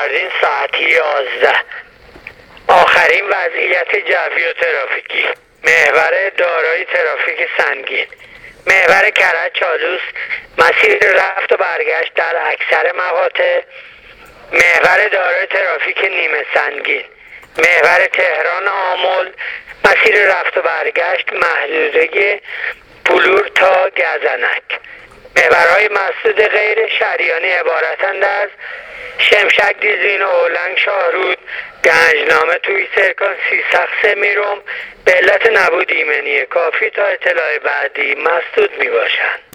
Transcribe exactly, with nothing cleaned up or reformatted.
فروردین ساعت یازده. آخرین وضعیت جوی و ترافیکی. محور دارای ترافیک سنگین. محور کرج چالوس مسیر رفت و برگشت در اکثر مقاطع. محور دارای ترافیک نیمه سنگین. محور تهران آمل مسیر رفت و برگشت محدوده بلور تا گزنک. محورهای مسدود غیر شریانی عبارتند از شمشک دیزین و اولنگ شاهرود، گنجنامه توی سرکان سی سخص میروم به علت نبود ایمنی کافی تا اطلاع بعدی مسدود می باشند.